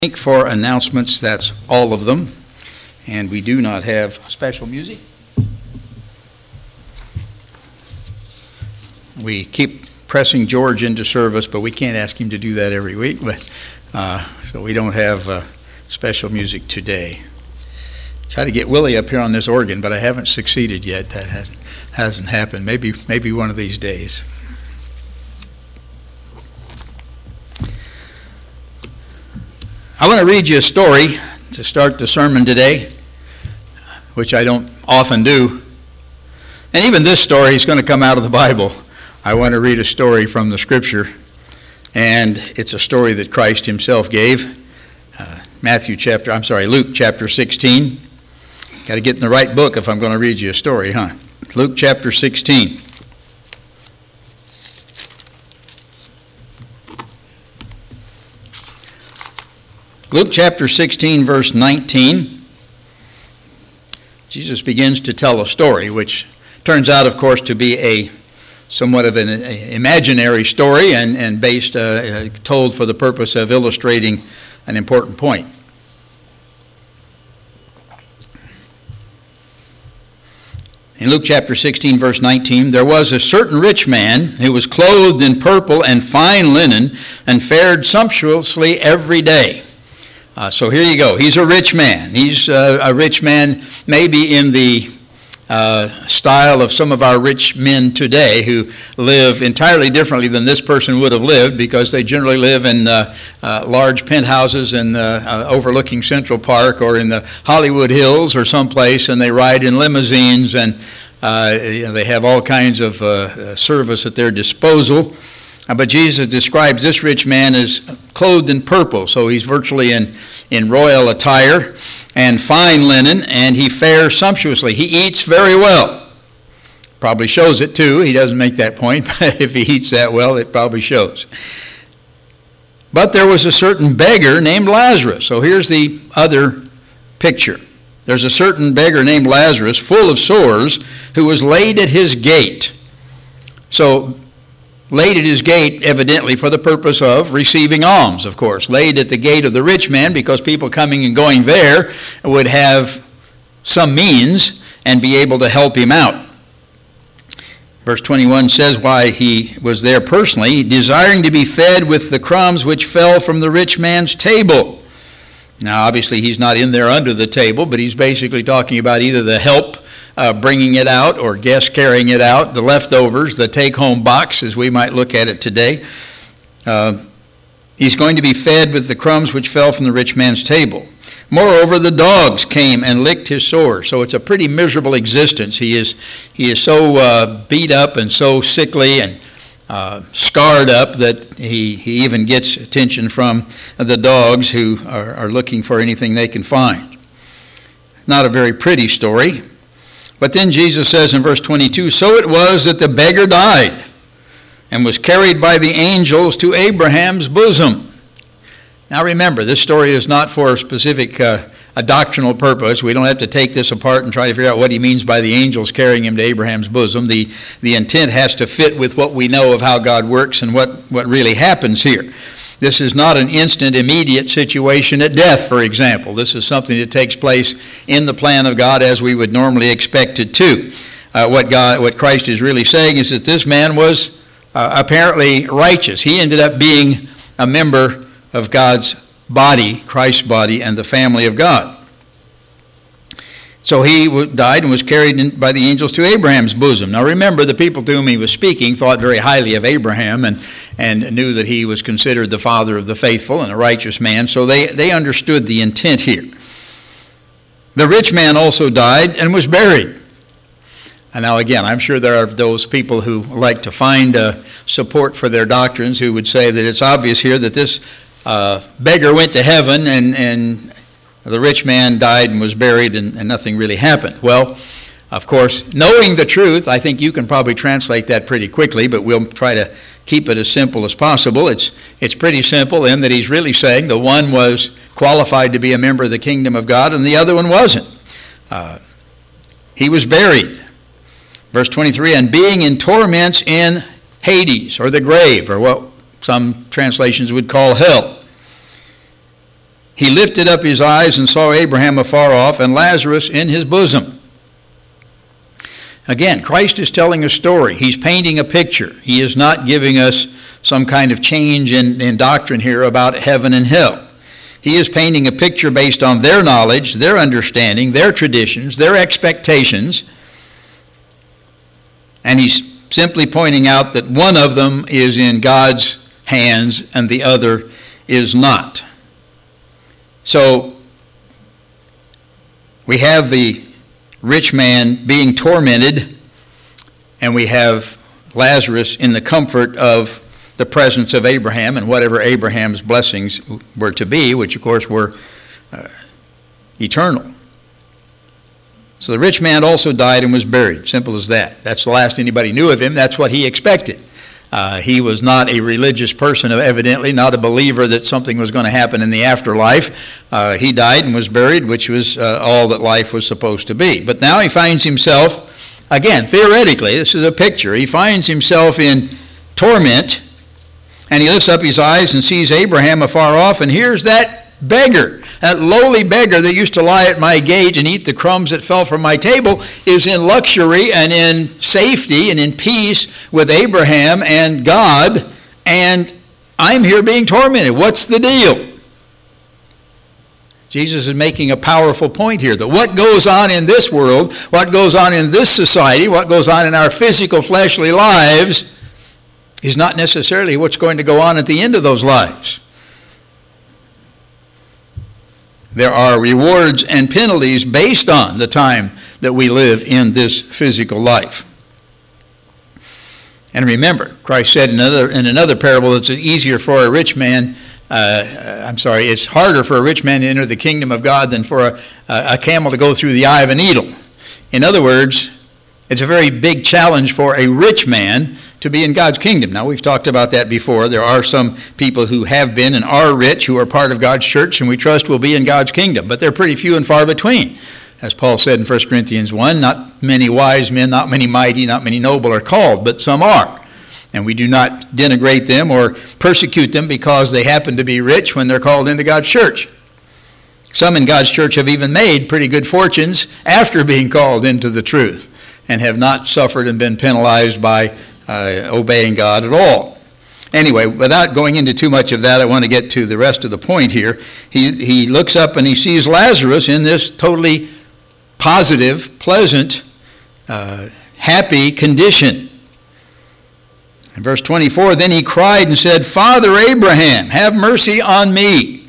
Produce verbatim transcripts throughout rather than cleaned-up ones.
think for announcements, that's all of them. And we do not have special music. We keep pressing George into service, but we can't ask him to do that every week. But uh, so we don't have uh, special music today. Try to get Willie up here on this organ, but I haven't succeeded yet. That hasn't, hasn't happened. Maybe maybe one of these days. I want to read you a story to start the sermon today, which I don't often do. And even this story is going to come out of the Bible. I want to read a story from the Scripture, and it's a story that Christ himself gave. Uh, Matthew chapter, I'm sorry, Luke chapter sixteen. Got to get in the right book if I'm going to read you a story, huh? Luke chapter sixteen. Luke chapter sixteen, verse nineteen. Jesus begins to tell a story, which turns out, of course, to be a somewhat of an imaginary story and, and based, uh, told for the purpose of illustrating an important point. In Luke chapter sixteen, verse nineteen, there was a certain rich man who was clothed in purple and fine linen and fared sumptuously every day. Uh, so here you go. He's a rich man. He's uh, a rich man maybe in the uh, style of some of our rich men today who live entirely differently than this person would have lived, because they generally live in uh, uh, large penthouses and uh, uh, overlooking Central Park or in the Hollywood Hills or someplace, and they ride in limousines, and uh, you know, they have all kinds of uh, service at their disposal. But Jesus describes this rich man as clothed in purple, so he's virtually in, in royal attire, and fine linen, and he fares sumptuously. He eats very well. Probably shows it too. He doesn't make that point, but if he eats that well, it probably shows. But there was a certain beggar named Lazarus. So here's the other picture. There's a certain beggar named Lazarus, full of sores, who was laid at his gate. So laid at his gate, evidently, for the purpose of receiving alms, of course. Laid at the gate of the rich man, because people coming and going there would have some means and be able to help him out. Verse twenty-one says why he was there personally, desiring to be fed with the crumbs which fell from the rich man's table. Now, obviously, he's not in there under the table, but he's basically talking about either the help Uh, bringing it out or guests carrying it out, the leftovers, the take-home box, as we might look at it today. Uh, he's going to be fed with the crumbs which fell from the rich man's table. Moreover, the dogs came and licked his sores. So it's a pretty miserable existence. He is he is so uh, beat up and so sickly and uh, scarred up that he, he even gets attention from the dogs, who are, are looking for anything they can find. Not a very pretty story. But then Jesus says in verse twenty-two, so it was that the beggar died and was carried by the angels to Abraham's bosom. Now remember, this story is not for a specific uh, a doctrinal purpose. We don't have to take this apart and try to figure out what he means by the angels carrying him to Abraham's bosom. The, the intent has to fit with what we know of how God works and what, what really happens here. This is not an instant, immediate situation at death, for example. This is something that takes place in the plan of God as we would normally expect it to. Uh, what God, what Christ is really saying is that this man was uh, apparently righteous. He ended up being a member of God's body, Christ's body, and the family of God. So he died and was carried in by the angels to Abraham's bosom. Now remember, the people to whom he was speaking thought very highly of Abraham and, and knew that he was considered the father of the faithful and a righteous man, so they, they understood the intent here. The rich man also died and was buried. And now again, I'm sure there are those people who like to find uh, support for their doctrines who would say that it's obvious here that this uh, beggar went to heaven and and the rich man died and was buried, and, and nothing really happened. Well, of course, knowing the truth, I think you can probably translate that pretty quickly, but we'll try to keep it as simple as possible. It's it's pretty simple in that he's really saying the one was qualified to be a member of the kingdom of God and the other one wasn't. Uh, he was buried. Verse twenty-three, and being in torments in Hades, or the grave, or what some translations would call hell. He lifted up his eyes and saw Abraham afar off and Lazarus in his bosom. Again, Christ is telling a story. He's painting a picture. He is not giving us some kind of change in, in doctrine here about heaven and hell. He is painting a picture based on their knowledge, their understanding, their traditions, their expectations. And he's simply pointing out that one of them is in God's hands and the other is not. So we have the rich man being tormented, and we have Lazarus in the comfort of the presence of Abraham and whatever Abraham's blessings were to be, which of course were uh, eternal. So the rich man also died and was buried. Simple as that. That's the last anybody knew of him. That's what he expected. Uh, he was not a religious person, evidently, not a believer that something was going to happen in the afterlife. Uh, he died and was buried, which was uh, all that life was supposed to be. But now he finds himself, again, theoretically, this is a picture, he finds himself in torment, and he lifts up his eyes and sees Abraham afar off, and here's that beggar. That lowly beggar that used to lie at my gate and eat the crumbs that fell from my table is in luxury and in safety and in peace with Abraham and God, and I'm here being tormented. What's the deal? Jesus is making a powerful point here, that what goes on in this world, what goes on in this society, what goes on in our physical fleshly lives is not necessarily what's going to go on at the end of those lives. There are rewards and penalties based on the time that we live in this physical life. And remember, Christ said in another, in another parable, it's easier for a rich man, uh, I'm sorry, it's harder for a rich man to enter the kingdom of God than for a, a camel to go through the eye of a needle. In other words, it's a very big challenge for a rich man to be in God's kingdom. Now, we've talked about that before. There are some people who have been and are rich who are part of God's church and we trust will be in God's kingdom, but they're pretty few and far between. As Paul said in First Corinthians one, not many wise men, not many mighty, not many noble are called, but some are. And we do not denigrate them or persecute them because they happen to be rich when they're called into God's church. Some in God's church have even made pretty good fortunes after being called into the truth and have not suffered and been penalized by Uh, obeying God at all. Anyway, without going into too much of that, I want to get to the rest of the point here. He, he looks up and he sees Lazarus in this totally positive, pleasant, uh, happy condition. In verse twenty-four, then he cried and said, Father Abraham, have mercy on me,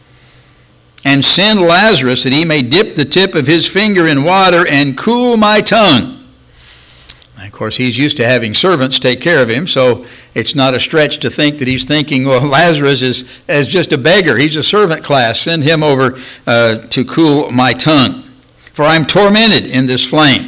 and send Lazarus that he may dip the tip of his finger in water and cool my tongue. Of course, he's used to having servants take care of him, so it's not a stretch to think that he's thinking, well, Lazarus is as just a beggar. He's a servant class. Send him over uh, to cool my tongue, for I'm tormented in this flame.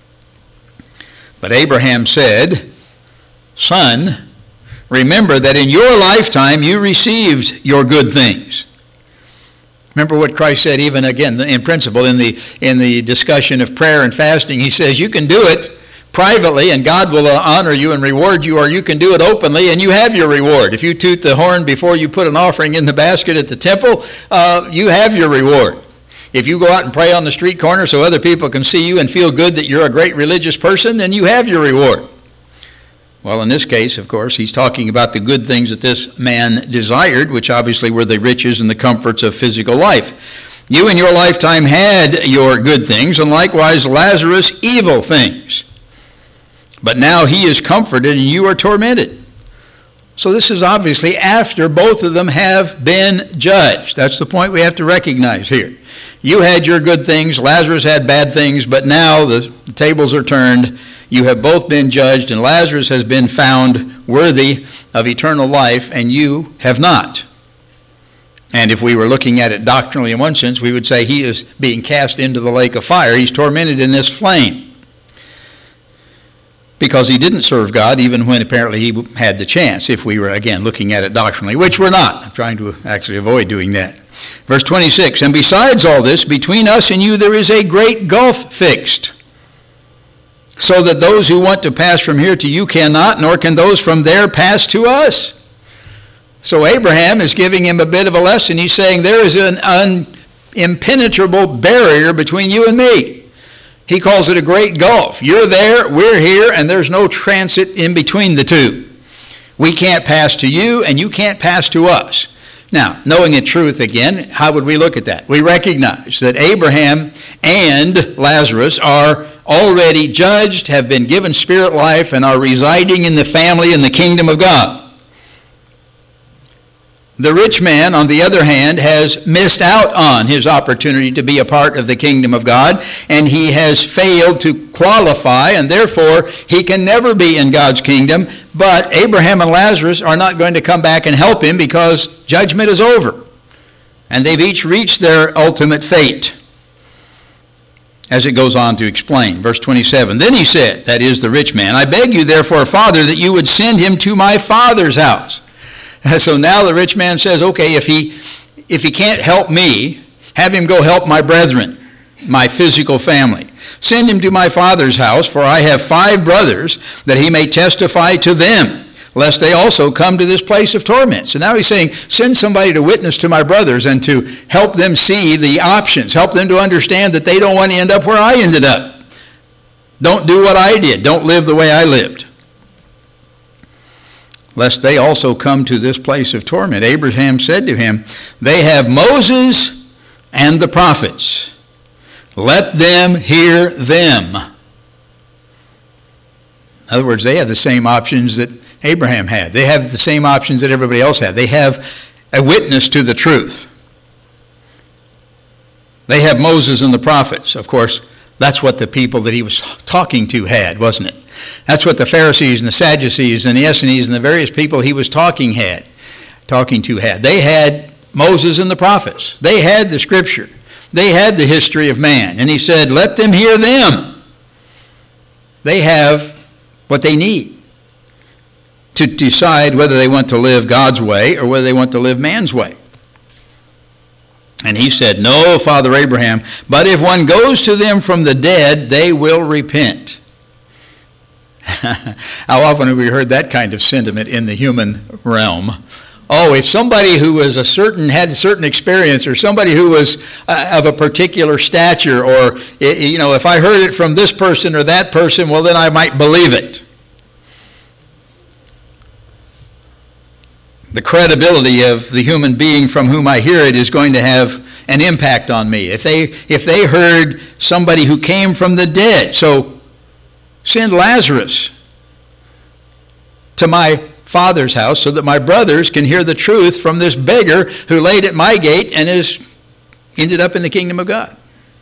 But Abraham said, Son, remember that in your lifetime you received your good things. Remember what Christ said, even again, in principle, in the, in the discussion of prayer and fasting. He says, you can do it privately and God will honor you and reward you, or you can do it openly and you have your reward. If you toot the horn before you put an offering in the basket at the temple, uh, you have your reward. If you go out and pray on the street corner so other people can see you and feel good that you're a great religious person, then you have your reward. Well, in this case, of course, he's talking about the good things that this man desired, which obviously were the riches and the comforts of physical life. You in your lifetime had your good things, and likewise Lazarus evil things. But now he is comforted and you are tormented. So this is obviously after both of them have been judged. That's the point we have to recognize here. You had your good things, Lazarus had bad things, but now the tables are turned. You have both been judged, and Lazarus has been found worthy of eternal life, and you have not. And if we were looking at it doctrinally in one sense, we would say he is being cast into the lake of fire. He's tormented in this flame because he didn't serve God even when apparently he had the chance, if we were, again, looking at it doctrinally, which we're not. I'm trying to actually avoid doing that. Verse twenty-six, and besides all this, between us and you there is a great gulf fixed, so that those who want to pass from here to you cannot, nor can those from there pass to us. So Abraham is giving him a bit of a lesson. He's saying there is an un, impenetrable barrier between you and me. He calls it a great gulf. You're there, we're here, and there's no transit in between the two. We can't pass to you, and you can't pass to us. Now, knowing the truth again, how would we look at that? We recognize that Abraham and Lazarus are already judged, have been given spirit life, and are residing in the family in the kingdom of God. The rich man, on the other hand, has missed out on his opportunity to be a part of the kingdom of God, and he has failed to qualify, and therefore he can never be in God's kingdom. But Abraham and Lazarus are not going to come back and help him because judgment is over, and they've each reached their ultimate fate. As it goes on to explain, verse twenty-seven, then he said, that is the rich man, I beg you therefore, Father, that you would send him to my father's house. So now the rich man says, okay, if he if he can't help me, have him go help my brethren, my physical family. Send him to my father's house, for I have five brothers, that he may testify to them, lest they also come to this place of torment. So now he's saying, send somebody to witness to my brothers and to help them see the options, help them to understand that they don't want to end up where I ended up. Don't do what I did. Don't live the way I lived, lest they also come to this place of torment. Abraham said to him, they have Moses and the prophets. Let them hear them. In other words, they have the same options that Abraham had. They have the same options that everybody else had. They have a witness to the truth. They have Moses and the prophets. Of course, that's what the people that he was talking to had, wasn't it? That's what the Pharisees and the Sadducees and the Essenes and the various people he was talking had, talking to had. They had Moses and the prophets. They had the scripture. They had the history of man. And he said, let them hear them. They have what they need to decide whether they want to live God's way or whether they want to live man's way. And he said, no, Father Abraham, but if one goes to them from the dead, they will repent. How often have we heard that kind of sentiment in the human realm? Oh, if somebody who was a certain, had a certain experience, or somebody who was uh, of a particular stature, or, you know, if I heard it from this person or that person, well, then I might believe it. The credibility of the human being from whom I hear it is going to have an impact on me. If they, if they heard somebody who came from the dead, so send Lazarus to my father's house so that my brothers can hear the truth from this beggar who laid at my gate and has ended up in the kingdom of God.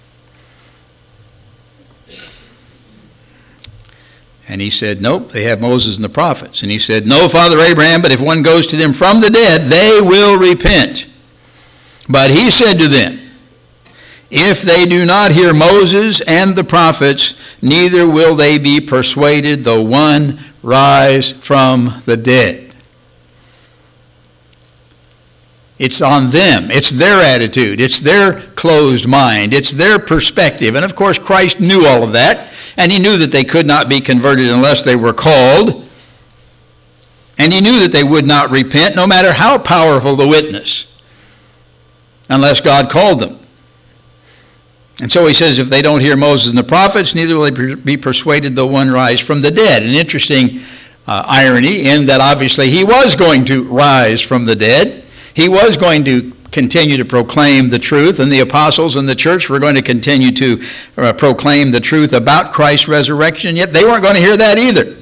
And he said, nope, they have Moses and the prophets. And he said, no, Father Abraham, but if one goes to them from the dead, they will repent. But he said to them, if they do not hear Moses and the prophets, neither will they be persuaded, though one rise from the dead. It's on them. It's their attitude. It's their closed mind. It's their perspective. And of course, Christ knew all of that. And he knew that they could not be converted unless they were called. And he knew that they would not repent, no matter how powerful the witness, unless God called them. And so he says, if they don't hear Moses and the prophets, neither will they be persuaded though one rise from the dead. An interesting uh, irony in that obviously he was going to rise from the dead. He was going to continue to proclaim the truth, and the apostles and the church were going to continue to uh, proclaim the truth about Christ's resurrection, yet they weren't going to hear that either.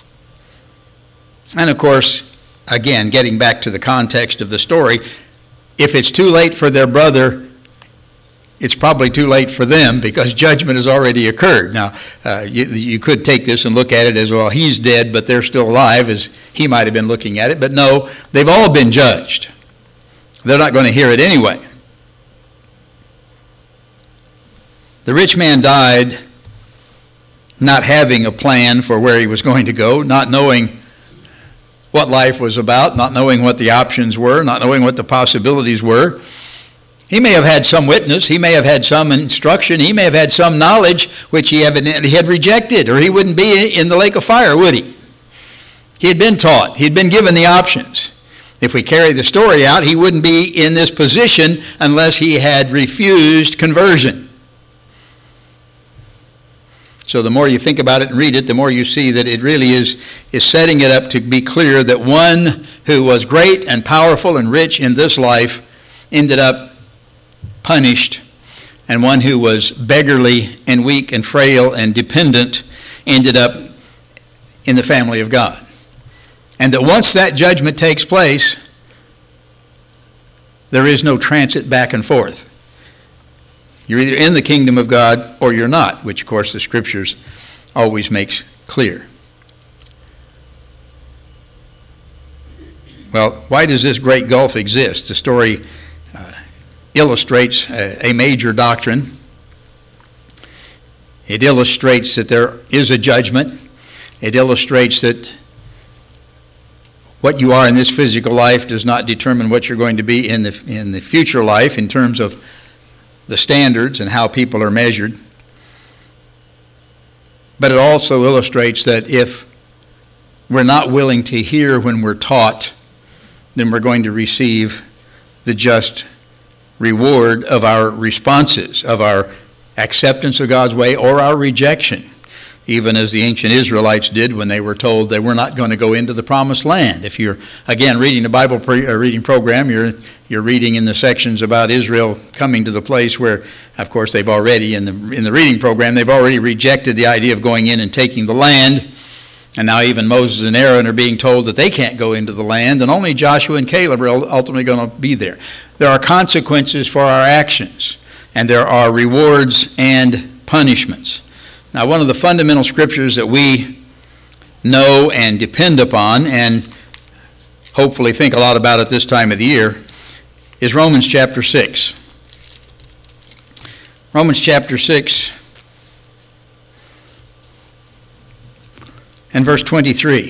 And of course, again, getting back to the context of the story, if it's too late for their brother, it's probably too late for them because judgment has already occurred. Now, uh, you, you could take this and look at it as, well, he's dead, but they're still alive, as he might have been looking at it. But no, they've all been judged. They're not going to hear it anyway. The rich man died not having a plan for where he was going to go, not knowing what life was about, not knowing what the options were, not knowing what the possibilities were. He may have had some witness, he may have had some instruction, he may have had some knowledge which he evidently had rejected, or he wouldn't be in the lake of fire, would he? He had been taught, he had been given the options. If we carry the story out, he wouldn't be in this position unless he had refused conversion. So the more you think about it and read it, the more you see that it really is, is setting it up to be clear that one who was great and powerful and rich in this life ended up punished, and one who was beggarly and weak and frail and dependent ended up in the family of God. And that once that judgment takes place, there is no transit back and forth. You're either in the kingdom of God or you're not, which of course the Scriptures always makes clear. Well, why does this great gulf exist? The story uh, illustrates a, a major doctrine. It illustrates that there is a judgment. It illustrates that what you are in this physical life does not determine what you're going to be in the in the future life in terms of the standards and how people are measured. But it also illustrates that if we're not willing to hear when we're taught, then we're going to receive the just reward of our responses, of our acceptance of God's way or our rejection, even as the ancient Israelites did when they were told they were not going to go into the promised land. If you're, again, reading the Bible pre- uh, reading program, you're you're reading in the sections about Israel coming to the place where, of course, they've already, in the in the reading program, they've already rejected the idea of going in and taking the land. And now even Moses and Aaron are being told that they can't go into the land, and only Joshua and Caleb are ultimately going to be there. There are consequences for our actions, and there are rewards and punishments. Now, one of the fundamental scriptures that we know and depend upon and hopefully think a lot about at this time of the year is Romans chapter six. Romans chapter six and verse twenty-three.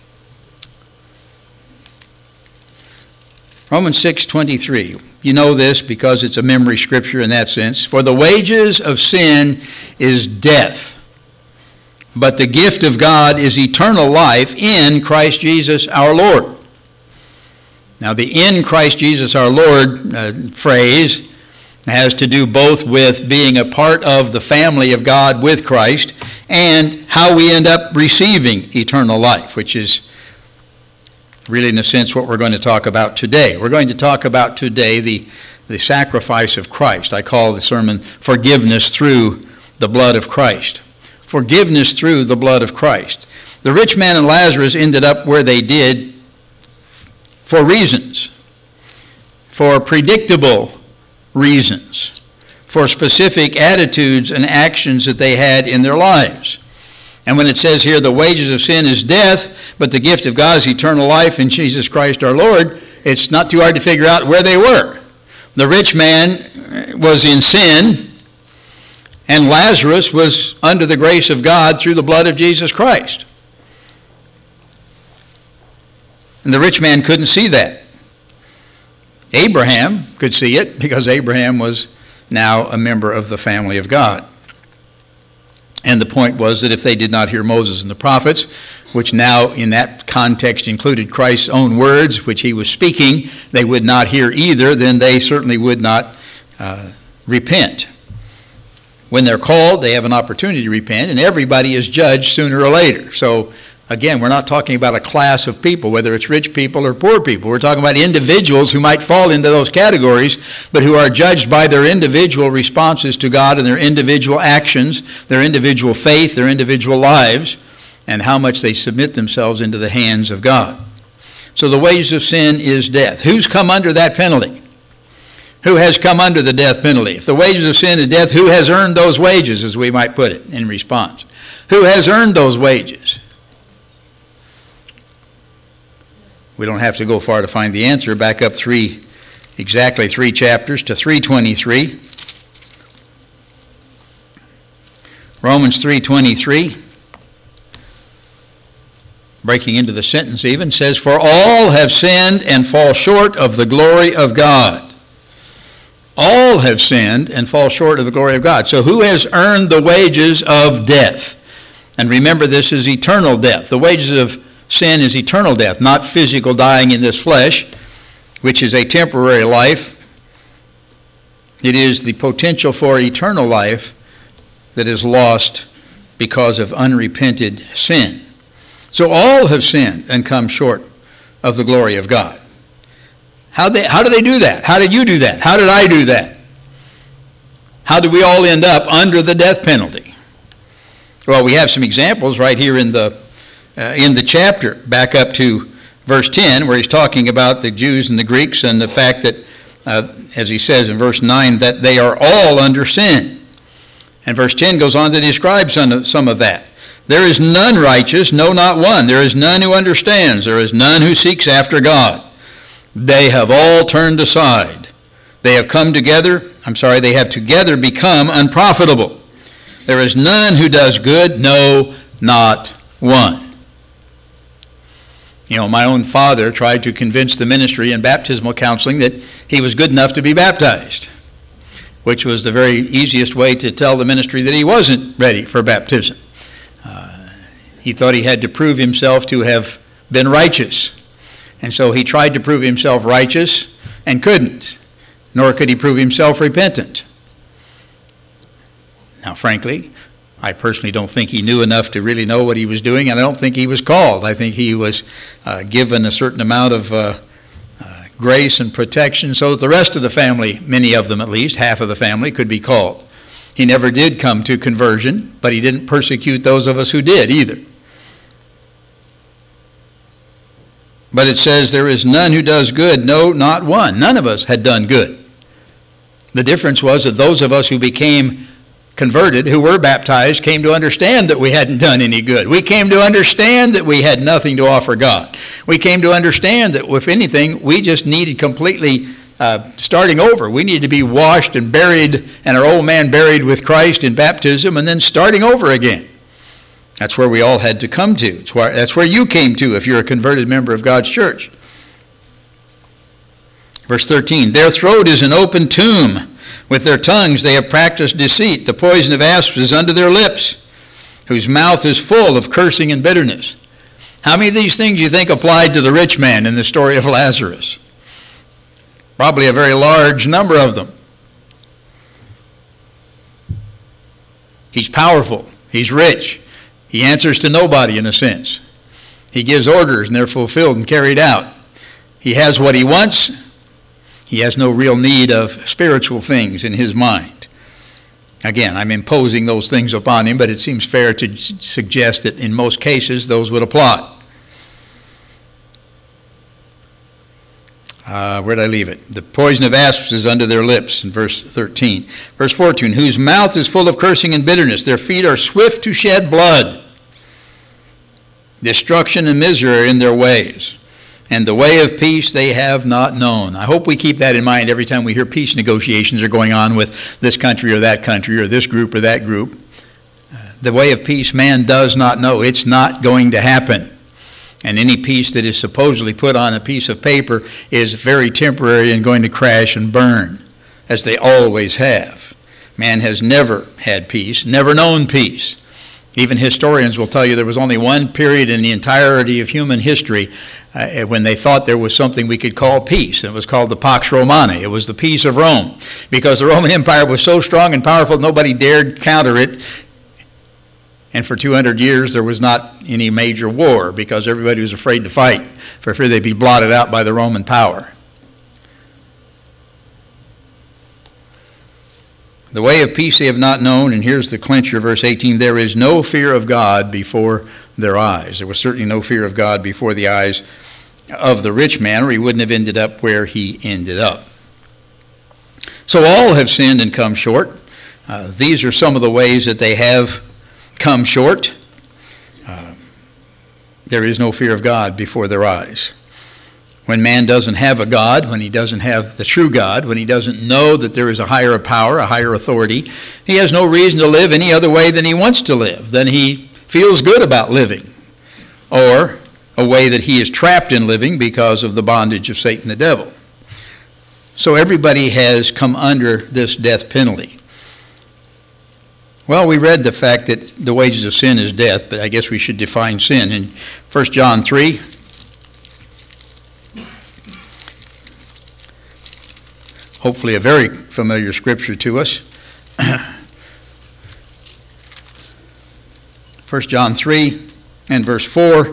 Romans six twenty-three. You know this because it's a memory scripture in that sense. For the wages of sin is death, but the gift of God is eternal life in Christ Jesus our Lord. Now the in Christ Jesus our Lord uh, phrase has to do both with being a part of the family of God with Christ and how we end up receiving eternal life, which is really, in a sense, what we're going to talk about today. We're going to talk about today the, the sacrifice of Christ. I call the sermon Forgiveness Through the Blood of Christ. Forgiveness through the blood of Christ. The rich man and Lazarus ended up where they did for reasons, for predictable reasons, for specific attitudes and actions that they had in their lives. And when it says here, the wages of sin is death, but the gift of God is eternal life in Jesus Christ our Lord, it's not too hard to figure out where they were. The rich man was in sin, and Lazarus was under the grace of God through the blood of Jesus Christ. And the rich man couldn't see that. Abraham could see it because Abraham was now a member of the family of God. And the point was that if they did not hear Moses and the prophets, which now in that context included Christ's own words, which he was speaking, they would not hear either, then they certainly would not uh, repent. When they're called, they have an opportunity to repent, and everybody is judged sooner or later. So again, we're not talking about a class of people, whether it's rich people or poor people. We're talking about individuals who might fall into those categories, but who are judged by their individual responses to God and their individual actions, their individual faith, their individual lives, and how much they submit themselves into the hands of God. So the wages of sin is death. Who's come under that penalty? Who has come under the death penalty? If the wages of sin is death, who has earned those wages, as we might put it in response? Who has earned those wages? We don't have to go far to find the answer. Back up three, exactly three chapters to three twenty-three. Romans three twenty-three, breaking into the sentence even, says, for all have sinned and fall short of the glory of God. All have sinned and fall short of the glory of God. So who has earned the wages of death? And remember, this is eternal death. The wages of sin is eternal death, not physical dying in this flesh, which is a temporary life. It is the potential for eternal life that is lost because of unrepented sin. So all have sinned and come short of the glory of God. How they, how do they do that? How did you do that? How did I do that? How did we all end up under the death penalty? Well, we have some examples right here in the uh, in the chapter. Back up to verse ten, where he's talking about the Jews and the Greeks and the fact that, uh, as he says in verse nine, that they are all under sin. And verse ten goes on to describe some of, some of that. There is none righteous, no, not one. There is none who understands. There is none who seeks after God. They have all turned aside. They have come together, I'm sorry, they have together become unprofitable. There is none who does good, no, not one. You know, my own father tried to convince the ministry in baptismal counseling that he was good enough to be baptized, which was the very easiest way to tell the ministry that he wasn't ready for baptism. Uh, he thought he had to prove himself to have been righteous. And so he tried to prove himself righteous and couldn't, nor could he prove himself repentant. Now, frankly, I personally don't think he knew enough to really know what he was doing, and I don't think he was called. I think he was uh, given a certain amount of uh, uh, grace and protection so that the rest of the family, many of them at least, half of the family, could be called. He never did come to conversion, but he didn't persecute those of us who did either. But it says, there is none who does good, no, not one. None of us had done good. The difference was that those of us who became converted, who were baptized, came to understand that we hadn't done any good. We came to understand that we had nothing to offer God. We came to understand that, if anything, we just needed completely uh, starting over. We needed to be washed and buried, and our old man buried with Christ in baptism, and then starting over again. That's where we all had to come to. It's where, that's where you came to if you're a converted member of God's church. Verse thirteen, their throat is an open tomb. With their tongues they have practiced deceit. The poison of asps is under their lips, whose mouth is full of cursing and bitterness. How many of these things do you think applied to the rich man in the story of Lazarus? Probably a very large number of them. He's powerful. He's rich. He answers to nobody in a sense. He gives orders and they're fulfilled and carried out. He has what he wants. He has no real need of spiritual things in his mind. Again, I'm imposing those things upon him, but it seems fair to suggest that in most cases those would apply. Uh, where did I leave it? The poison of asps is under their lips in verse thirteen. Verse fourteen, whose mouth is full of cursing and bitterness. Their feet are swift to shed blood. Destruction and misery are in their ways. And the way of peace they have not known. I hope we keep that in mind every time we hear peace negotiations are going on with this country or that country or this group or that group. Uh, the way of peace man does not know. It's not going to happen. And any peace that is supposedly put on a piece of paper is very temporary and going to crash and burn, as they always have. Man has never had peace, never known peace. Even historians will tell you there was only one period in the entirety of human history uh, when they thought there was something we could call peace. It was called the Pax Romana. It was the peace of Rome. Because the Roman Empire was so strong and powerful, nobody dared counter it. And for two hundred years, there was not any major war because everybody was afraid to fight for fear they'd be blotted out by the Roman power. The way of peace they have not known, and here's the clincher, verse eighteen, there is no fear of God before their eyes. There was certainly no fear of God before the eyes of the rich man, or he wouldn't have ended up where he ended up. So all have sinned and come short. Uh, these are some of the ways that they have come short. Uh, there is no fear of God before their eyes. When man doesn't have a God, when he doesn't have the true God, when he doesn't know that there is a higher power, a higher authority, he has no reason to live any other way than he wants to live, than he feels good about living, or a way that he is trapped in living because of the bondage of Satan the devil. So everybody has come under this death penalty. Well, we read the fact that the wages of sin is death, but I guess we should define sin. In First John three, hopefully a very familiar scripture to us. First John three and verse four.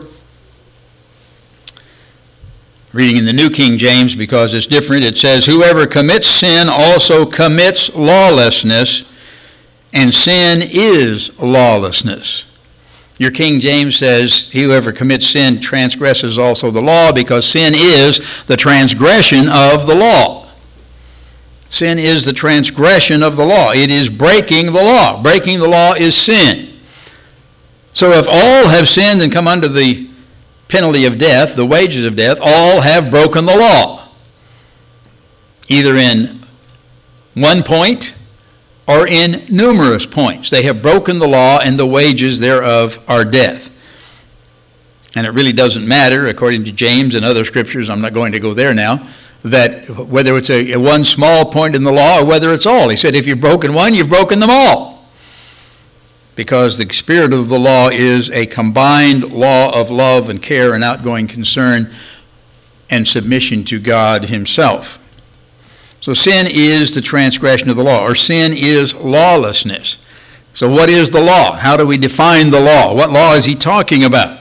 Reading in the New King James because it's different, it says, "Whoever commits sin also commits lawlessness, and sin is lawlessness." Your King James says, "Whoever commits sin transgresses also the law," because sin is the transgression of the law. Sin is the transgression of the law. It is breaking the law. Breaking the law is sin. So if all have sinned and come under the penalty of death, the wages of death, all have broken the law, either in one point or in numerous points. They have broken the law, and the wages thereof are death. And it really doesn't matter, according to James and other scriptures, I'm not going to go there now, that whether it's a, a one small point in the law or whether it's all. He said, if you've broken one, you've broken them all. Because the spirit of the law is a combined law of love and care and outgoing concern and submission to God himself. So sin is the transgression of the law, or sin is lawlessness. So what is the law? How do we define the law? What law is he talking about?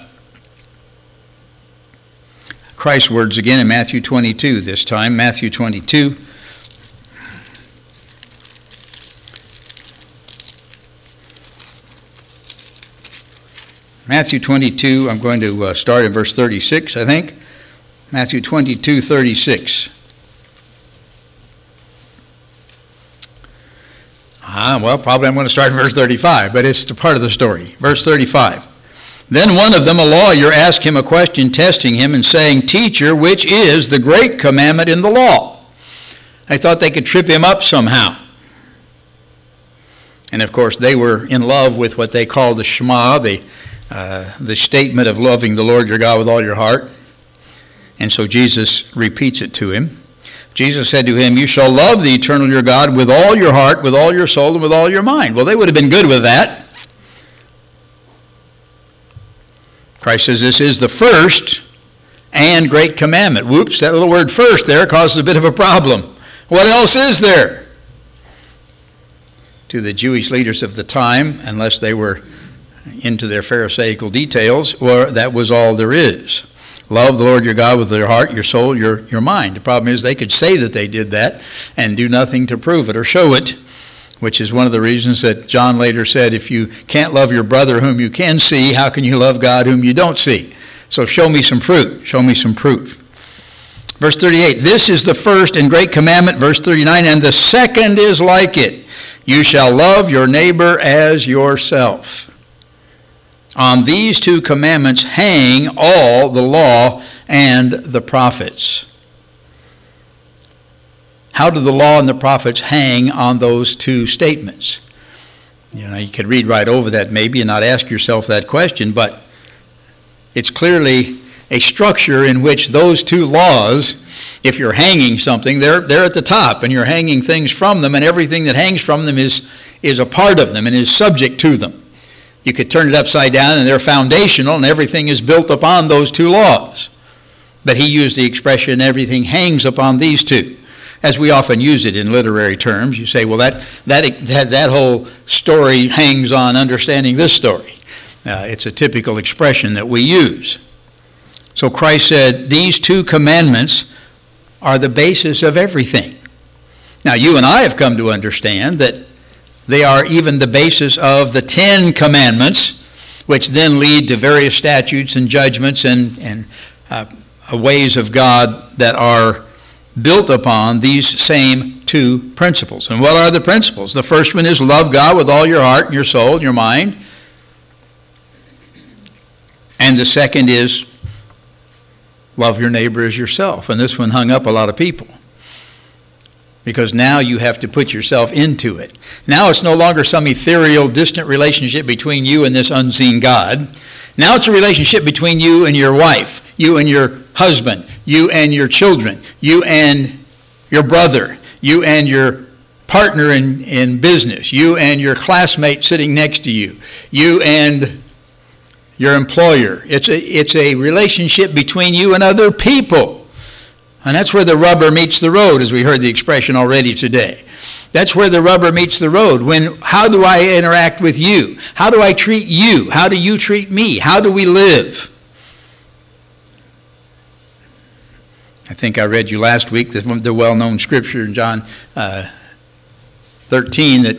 Christ's words again in Matthew twenty-two this time, Matthew twenty-two. Matthew twenty-two, I'm going to uh, start in verse thirty-six, I think. Matthew twenty-two, thirty-six. Ah, well, probably I'm going to start in verse thirty-five, but it's part of the story. Verse thirty-five. Then one of them, a lawyer, asked him a question, testing him and saying, "Teacher, which is the great commandment in the law?" I thought they could trip him up somehow. And of course, they were in love with what they call the Shema, the Uh, the statement of loving the Lord your God with all your heart. And so Jesus repeats it to him. Jesus said to him, "You shall love the eternal your God with all your heart, with all your soul, and with all your mind." Well, they would have been good with that. Christ says this is the first and great commandment. Whoops, that little word first there causes a bit of a problem. What else is there? To the Jewish leaders of the time, unless they were into their Pharisaical details, or that was all there is. Love the Lord your God with your heart, your soul, your, your mind. The problem is they could say that they did that and do nothing to prove it or show it, which is one of the reasons that John later said, if you can't love your brother whom you can see, how can you love God whom you don't see? So show me some fruit. Show me some proof. Verse thirty-eight, this is the first and great commandment. Verse thirty-nine, and the second is like it. You shall love your neighbor as yourself. On these two commandments hang all the law and the prophets. How do the law and the prophets hang on those two statements? You know, you could read right over that maybe and not ask yourself that question, but it's clearly a structure in which those two laws, if you're hanging something, they're, they're at the top, and you're hanging things from them, and everything that hangs from them is, is a part of them and is subject to them. You could turn it upside down, and they're foundational, and everything is built upon those two laws. But he used the expression, everything hangs upon these two, as we often use it in literary terms. You say, well, that that that, that whole story hangs on understanding this story. Uh, it's a typical expression that we use. So Christ said, these two commandments are the basis of everything. Now, you and I have come to understand that they are even the basis of the Ten Commandments, which then lead to various statutes and judgments and, and uh, ways of God that are built upon these same two principles. And what are the principles? The first one is love God with all your heart and your soul and your mind. And the second is love your neighbor as yourself. And this one hung up a lot of people, because now you have to put yourself into it. Now it's no longer some ethereal, distant relationship between you and this unseen God. Now it's a relationship between you and your wife, you and your husband, you and your children, you and your brother, you and your partner in, in business, you and your classmate sitting next to you, you and your employer. It's a, it's a relationship between you and other people. And that's where the rubber meets the road, as we heard the expression already today. That's where the rubber meets the road. When, how do I interact with you? How do I treat you? How do you treat me? How do we live? I think I read you last week the, the well-known scripture in John uh, thirteen that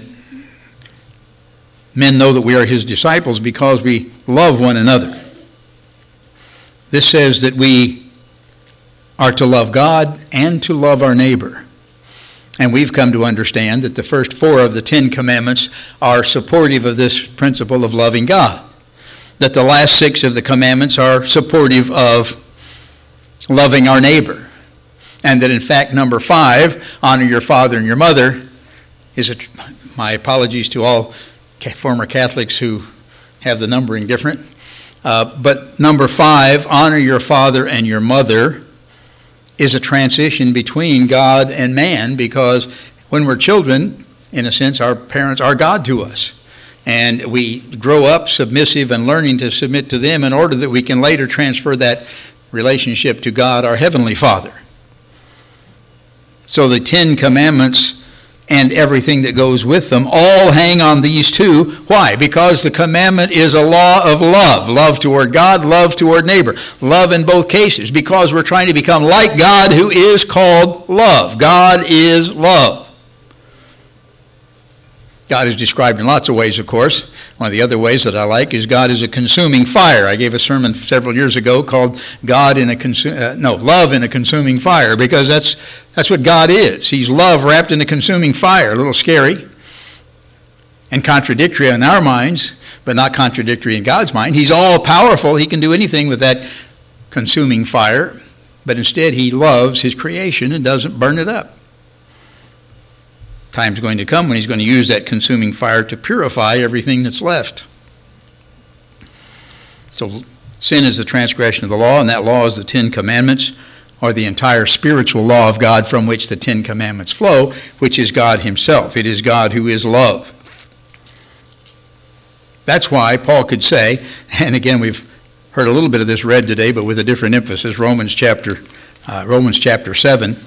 men know that we are his disciples because we love one another. This says that we are to love God and to love our neighbor. And we've come to understand that the first four of the Ten Commandments are supportive of this principle of loving God. That the last six of the commandments are supportive of loving our neighbor. And that in fact number five, honor your father and your mother, is a, my apologies to all former Catholics who have the numbering different. Uh, but number five, honor your father and your mother, is a transition between God and man, because when we're children, in a sense, our parents are God to us. And we grow up submissive and learning to submit to them in order that we can later transfer that relationship to God, our Heavenly Father. So the Ten Commandments and everything that goes with them all hang on these two. Why? Because the commandment is a law of love. Love toward God, love toward neighbor. Love in both cases, because we're trying to become like God, who is called love. God is love. God is described in lots of ways, of course. One of the other ways that I like is God is a consuming fire. I gave a sermon several years ago called God in a consu- uh, no, Love in a Consuming Fire, because that's that's what God is. He's love wrapped in a consuming fire. A little scary and contradictory in our minds, but not contradictory in God's mind. He's all powerful. He can do anything with that consuming fire, but instead he loves his creation and doesn't burn it up. Time's going to come when he's going to use that consuming fire to purify everything that's left. So sin is the transgression of the law, and that law is the Ten Commandments, or the entire spiritual law of God from which the Ten Commandments flow, which is God himself. It is God who is love. That's why Paul could say, and again we've heard a little bit of this read today, but with a different emphasis, Romans chapter, uh, Romans chapter seven.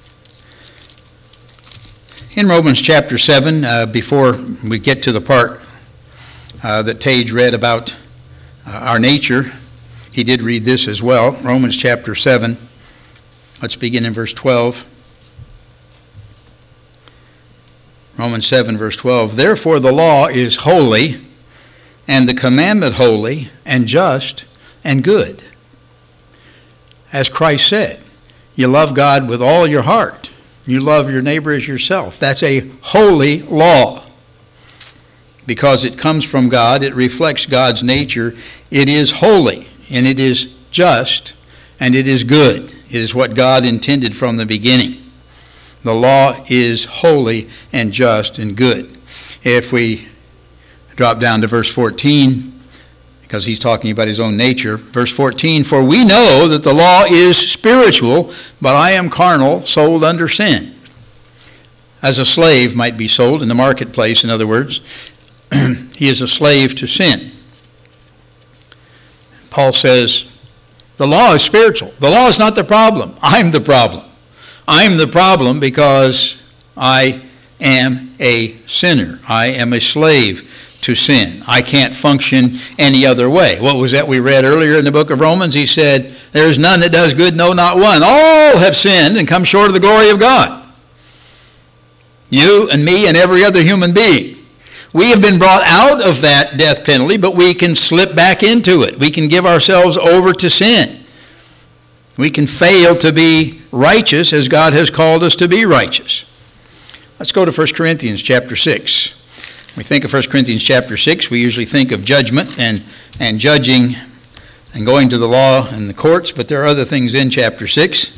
In Romans chapter seven, uh, before we get to the part uh, that Tage read about uh, our nature, he did read this as well. Romans chapter seven, let's begin in verse twelve. Romans seven, verse twelve. Therefore the law is holy, and the commandment holy, and just, and good. As Christ said, you love God with all your heart. You love your neighbor as yourself. That's a holy law. Because it comes from God, it reflects God's nature. It is holy, and it is just, and it is good. It is what God intended from the beginning. The law is holy and just and good. If we drop down to verse fourteen, because he's talking about his own nature. Verse fourteen, for we know that the law is spiritual, but I am carnal, sold under sin. As a slave might be sold in the marketplace, in other words, he is a slave to sin. Paul says, the law is spiritual. The law is not the problem. I'm the problem. I'm the problem because I am a sinner. I am a slave to sin. I can't function any other way. What was that we read earlier in the book of Romans? He said, there is none that does good, no, not one. All have sinned and come short of the glory of God. You and me and every other human being. We have been brought out of that death penalty, but we can slip back into it. We can give ourselves over to sin. We can fail to be righteous as God has called us to be righteous. Let's go to First Corinthians chapter six. When we think of First Corinthians chapter six, we usually think of judgment and, and judging and going to the law and the courts, but there are other things in chapter six.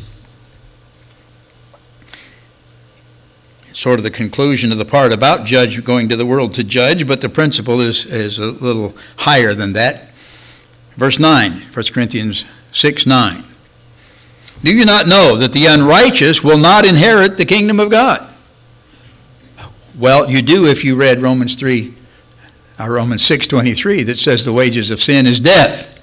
It's sort of the conclusion of the part about judge going to the world to judge, but the principle is, is a little higher than that. Verse nine, First Corinthians six, nine. Do you not know that the unrighteous will not inherit the kingdom of God? Well, you do if you read Romans three, or Romans six twenty-three, that says the wages of sin is death.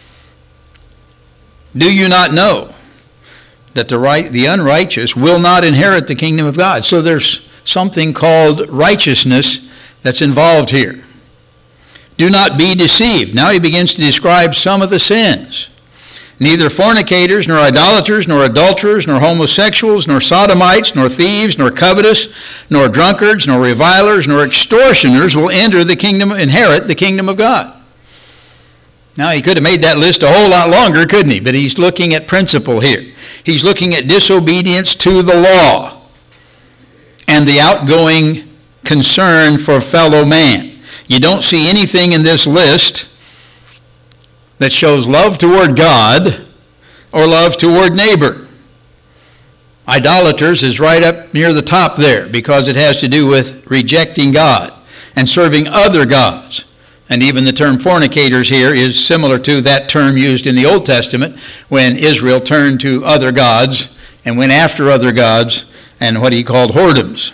Do you not know that the right, the unrighteous will not inherit the kingdom of God? So there's something called righteousness that's involved here. Do not be deceived. Now he begins to describe some of the sins. Neither fornicators, nor idolaters, nor adulterers, nor homosexuals, nor sodomites, nor thieves, nor covetous, nor drunkards, nor revilers, nor extortioners will enter the kingdom, inherit the kingdom of God. Now, he could have made that list a whole lot longer, couldn't he? But he's looking at principle here. He's looking at disobedience to the law and the outgoing concern for fellow man. You don't see anything in this list that shows love toward God or love toward neighbor. Idolaters is right up near the top there because it has to do with rejecting God and serving other gods. And even the term fornicators here is similar to that term used in the Old Testament when Israel turned to other gods and went after other gods and what he called whoredoms.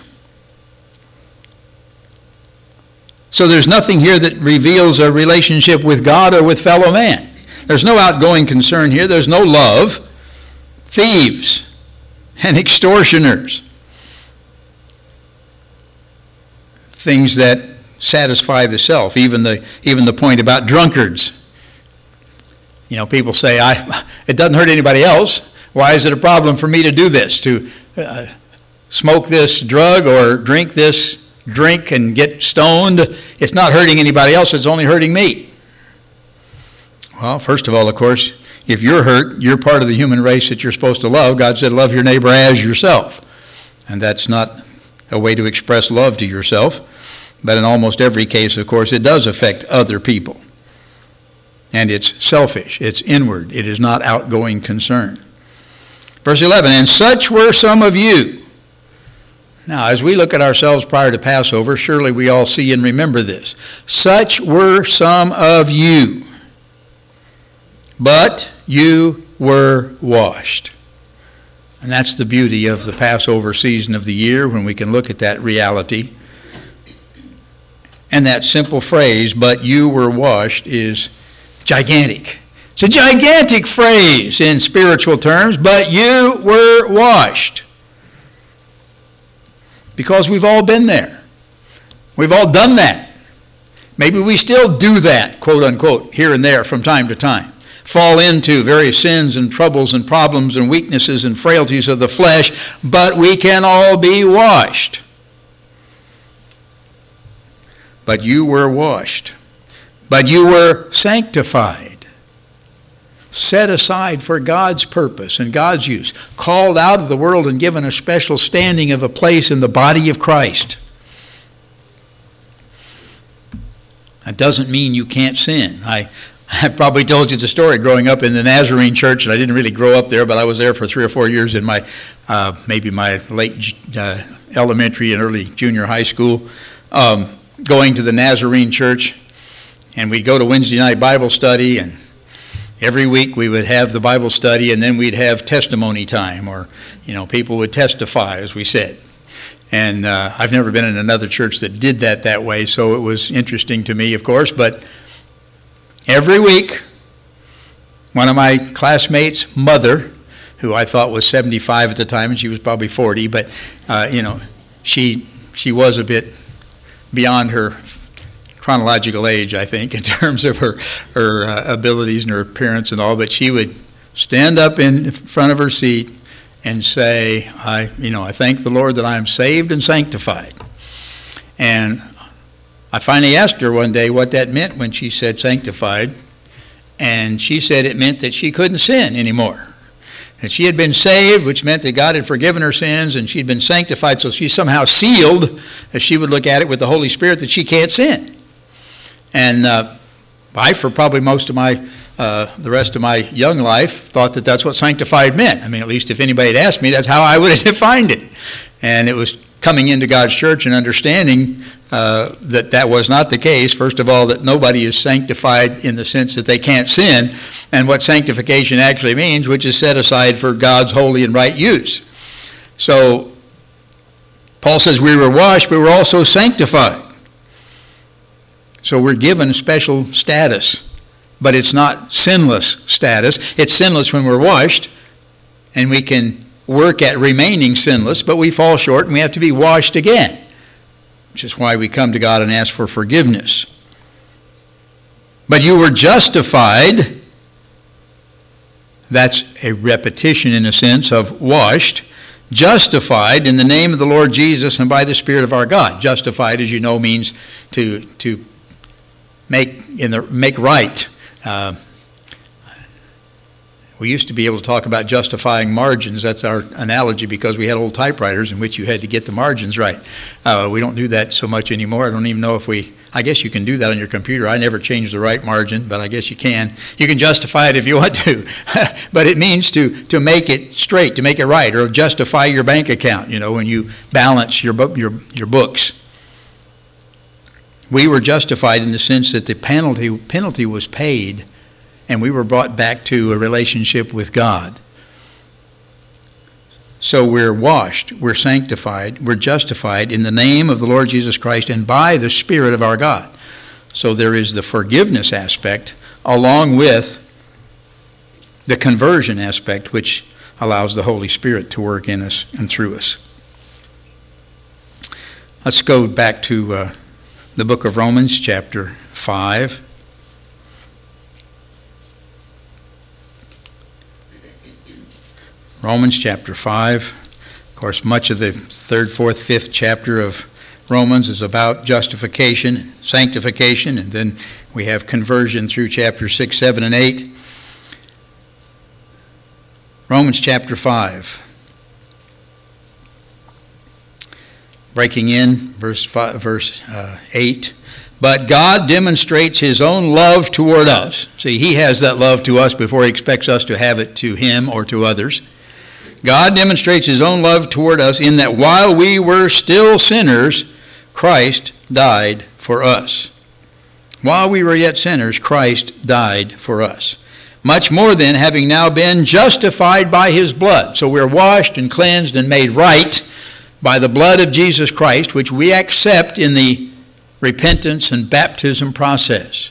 So there's nothing here that reveals a relationship with God or with fellow man. There's no outgoing concern here. There's no love. Thieves and extortioners. Things that satisfy the self. Even the even the point about drunkards. You know, people say, "I it doesn't hurt anybody else. Why is it a problem for me to do this, to uh, smoke this drug or drink this drink and get stoned? It's not hurting anybody else. It's only hurting me." Well, first of all, of course, if you're hurt, you're part of the human race that you're supposed to love. God said, love your neighbor as yourself. And that's not a way to express love to yourself. But in almost every case, of course, it does affect other people. And it's selfish. It's inward. It is not outgoing concern. Verse eleven, and such were some of you. Now, as we look at ourselves prior to Passover, surely we all see and remember this. Such were some of you, but you were washed. And that's the beauty of the Passover season of the year when we can look at that reality. And that simple phrase, but you were washed, is gigantic. It's a gigantic phrase in spiritual terms, but you were washed. Because we've all been there. We've all done that. Maybe we still do that, quote unquote, here and there from time to time. Fall into various sins and troubles and problems and weaknesses and frailties of the flesh, but we can all be washed. But you were washed. But you were sanctified. Set aside for God's purpose and God's use. Called out of the world and given a special standing of a place in the body of Christ. That doesn't mean you can't sin. I, I've probably told you the story growing up in the Nazarene church, and I didn't really grow up there, but I was there for three or four years in my, uh, maybe my late uh, elementary and early junior high school, um, going to the Nazarene church, and we'd go to Wednesday night Bible study, and every week we would have the Bible study, and then we'd have testimony time, or, you know, people would testify, as we said. And uh, I've never been in another church that did that that way, so it was interesting to me, of course, but every week, one of my classmates' mother, who I thought was seventy-five at the time, and she was probably forty, but, uh, you know, she she was a bit beyond her chronological age, I think, in terms of her, her uh, abilities and her appearance and all, but she would stand up in front of her seat and say, I, you know, I thank the Lord that I am saved and sanctified. And I finally asked her one day what that meant when she said sanctified, and she said it meant that she couldn't sin anymore. And she had been saved, which meant that God had forgiven her sins, and she'd been sanctified, so she's somehow sealed, as she would look at it with the Holy Spirit, that she can't sin. And uh, I, for probably most of my, uh, the rest of my young life, thought that that's what sanctified meant. I mean, at least if anybody had asked me, that's how I would have defined it. And it was coming into God's church and understanding uh, that that was not the case. First of all, that nobody is sanctified in the sense that they can't sin, and what sanctification actually means, which is set aside for God's holy and right use. So Paul says we were washed, but we're also sanctified. So we're given a special status, but it's not sinless status. It's sinless when we're washed, and we can work at remaining sinless, but we fall short and we have to be washed again, which is why we come to God and ask for forgiveness. But you were justified. That's a repetition in a sense of washed. Justified in the name of the Lord Jesus and by the Spirit of our God. Justified, as you know, means to to make in the make right. Uh, we used to be able to talk about justifying margins. That's our analogy because we had old typewriters in which you had to get the margins right. Uh, we don't do that so much anymore. I don't even know if we, I guess you can do that on your computer. I never changed the right margin, but I guess you can. You can justify it if you want to. But it means to, to make it straight, to make it right, or justify your bank account, you know, when you balance your, book, your, your books. We were justified in the sense that the penalty penalty was paid, and we were brought back to a relationship with God. So we're washed, we're sanctified, we're justified in the name of the Lord Jesus Christ and by the Spirit of our God. So there is the forgiveness aspect along with the conversion aspect, which allows the Holy Spirit to work in us and through us. Let's go back to uh, the book of Romans, chapter five. Romans chapter five. Of course, much of the third, fourth, fifth chapter of Romans is about justification, sanctification, and then we have conversion through chapter six, seven, and eight. Romans chapter five. Breaking in, verse five, verse uh, eight. But God demonstrates his own love toward us. See, he has that love to us before he expects us to have it to him or to others. God demonstrates his own love toward us in that while we were still sinners, Christ died for us. While we were yet sinners, Christ died for us. Much more then, having now been justified by his blood. So we're washed and cleansed and made right by the blood of Jesus Christ, which we accept in the repentance and baptism process.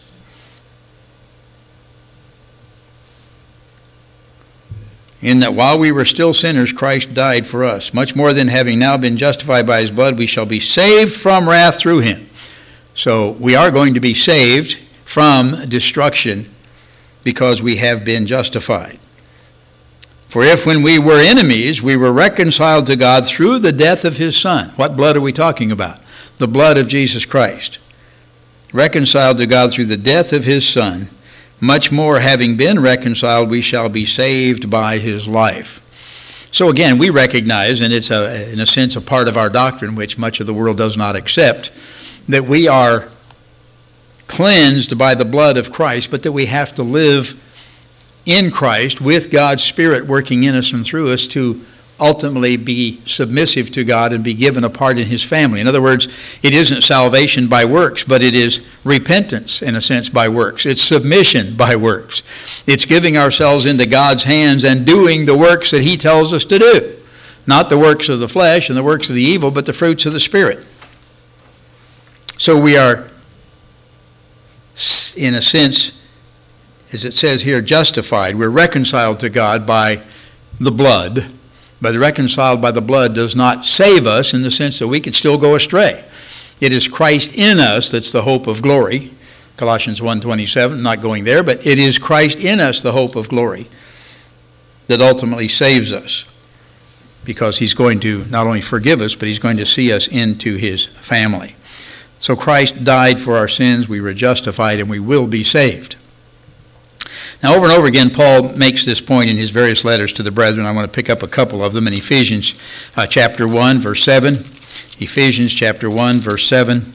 In that while we were still sinners, Christ died for us. Much more than having now been justified by his blood, we shall be saved from wrath through him. So we are going to be saved from destruction because we have been justified. For if when we were enemies, we were reconciled to God through the death of his Son. What blood are we talking about? The blood of Jesus Christ. Reconciled to God through the death of his Son. Much more, having been reconciled, we shall be saved by his life. So again, we recognize, and it's a, in a sense a part of our doctrine, which much of the world does not accept, that we are cleansed by the blood of Christ, but that we have to live in Christ with God's Spirit working in us and through us to ultimately be submissive to God and be given a part in his family. In other words, it isn't salvation by works, but it is repentance, in a sense, by works. It's submission by works. It's giving ourselves into God's hands and doing the works that he tells us to do. Not the works of the flesh and the works of the evil, but the fruits of the Spirit. So we are, in a sense, as it says here, justified. We're reconciled to God by the blood. But reconciled by the blood does not save us in the sense that we could still go astray. It is Christ in us that's the hope of glory. Colossians one twenty-seven, not going there, but it is Christ in us, the hope of glory, that ultimately saves us. Because he's going to not only forgive us, but he's going to see us into his family. So Christ died for our sins, we were justified, and we will be saved. Now, over and over again, Paul makes this point in his various letters to the brethren. I want to pick up a couple of them in Ephesians uh, chapter one, verse seven. Ephesians chapter one, verse seven.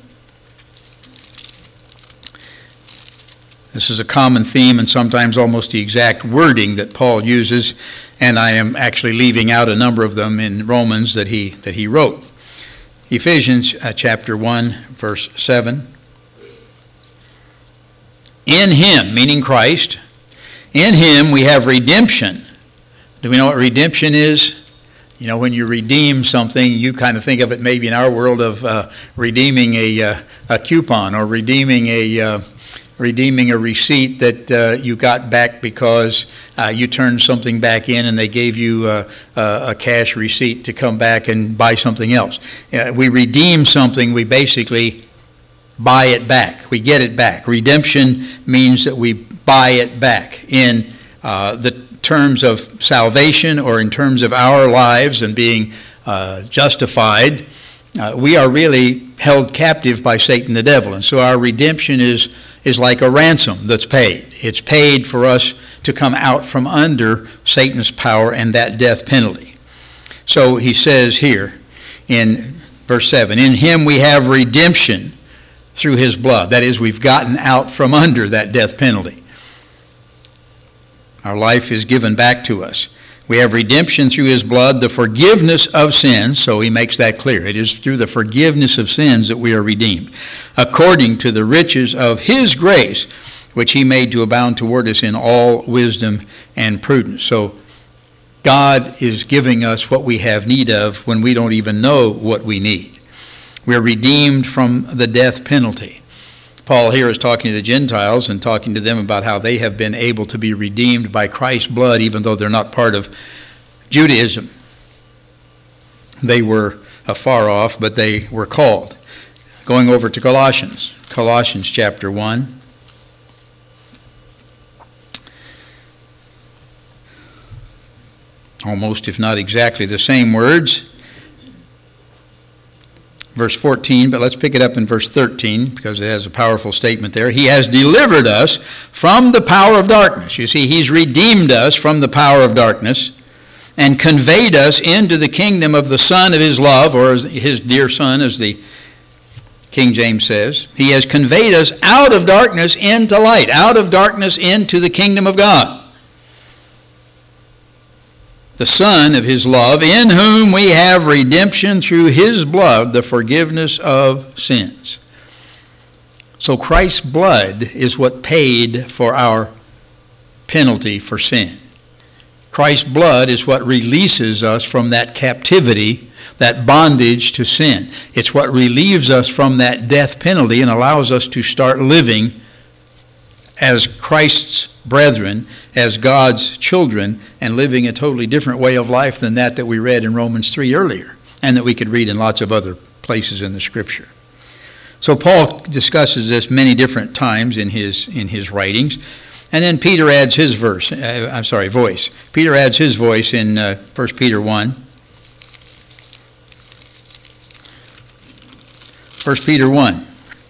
This is a common theme and sometimes almost the exact wording that Paul uses, and I am actually leaving out a number of them in Romans that he that he wrote. Ephesians uh, chapter one, verse seven. In him, meaning Christ, in him we have redemption. Do we know what redemption is? You know, when you redeem something, you kind of think of it maybe in our world of uh, redeeming a, uh, a coupon or redeeming a uh, redeeming a receipt that uh, you got back because uh, you turned something back in and they gave you uh, uh, a cash receipt to come back and buy something else. Uh, we redeem something, we basically buy it back. We get it back. Redemption means that we buy it back in uh, the terms of salvation or in terms of our lives and being uh, justified. Uh, we are really held captive by Satan the devil. And so our redemption is, is like a ransom that's paid. It's paid for us to come out from under Satan's power and that death penalty. So he says here in verse seven, in him we have redemption through his blood. That is, we've gotten out from under that death penalty. Our life is given back to us. We have redemption through his blood, the forgiveness of sins, so he makes that clear. It is through the forgiveness of sins that we are redeemed, according to the riches of his grace, which he made to abound toward us in all wisdom and prudence. So God is giving us what we have need of when we don't even know what we need. We're redeemed from the death penalty. Paul here is talking to the Gentiles and talking to them about how they have been able to be redeemed by Christ's blood, even though they're not part of Judaism. They were afar off, but they were called. Going over to Colossians, Colossians chapter one. Almost, if not exactly, the same words. Verse fourteen, but let's pick it up in verse thirteen because it has a powerful statement there. He has delivered us from the power of darkness. You see, he's redeemed us from the power of darkness and conveyed us into the kingdom of the Son of his love, or his dear Son, as the King James says. He has conveyed us out of darkness into light, out of darkness into the kingdom of God. The Son of his love, in whom we have redemption through his blood, the forgiveness of sins. So Christ's blood is what paid for our penalty for sin. Christ's blood is what releases us from that captivity, that bondage to sin. It's what relieves us from that death penalty and allows us to start living as Christ's brethren, as God's children, and living a totally different way of life than that that we read in Romans three earlier, and that we could read in lots of other places in the Scripture. So Paul discusses this many different times in his in his writings, and then Peter adds his verse. Uh, I'm sorry, voice. Peter adds his voice in uh, First Peter one. First Peter one.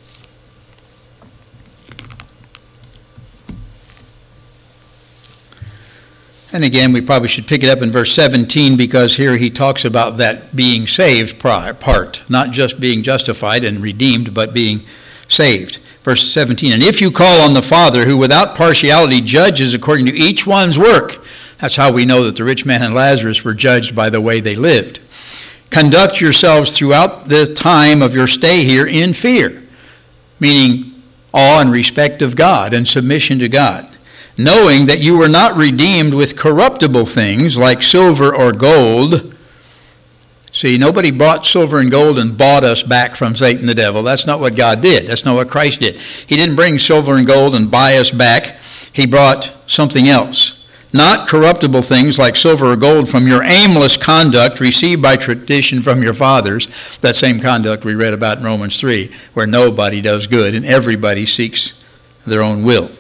And again, we probably should pick it up in verse seventeen because here he talks about that being saved part, not just being justified and redeemed, but being saved. Verse seventeen, and if you call on the Father who without partiality judges according to each one's work, that's how we know that the rich man and Lazarus were judged by the way they lived. Conduct yourselves throughout the time of your stay here in fear, meaning awe and respect of God and submission to God, knowing that you were not redeemed with corruptible things like silver or gold. See, nobody bought silver and gold and bought us back from Satan the devil. That's not what God did. That's not what Christ did. He didn't bring silver and gold and buy us back. He brought something else. Not corruptible things like silver or gold from your aimless conduct received by tradition from your fathers. That same conduct we read about in Romans three, where nobody does good and everybody seeks their own will.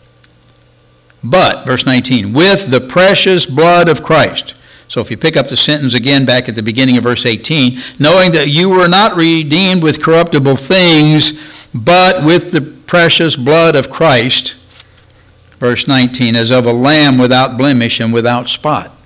But, verse nineteen, with the precious blood of Christ. So if you pick up the sentence again back at the beginning of verse eighteen, knowing that you were not redeemed with corruptible things, but with the precious blood of Christ, verse nineteen, as of a lamb without blemish and without spot.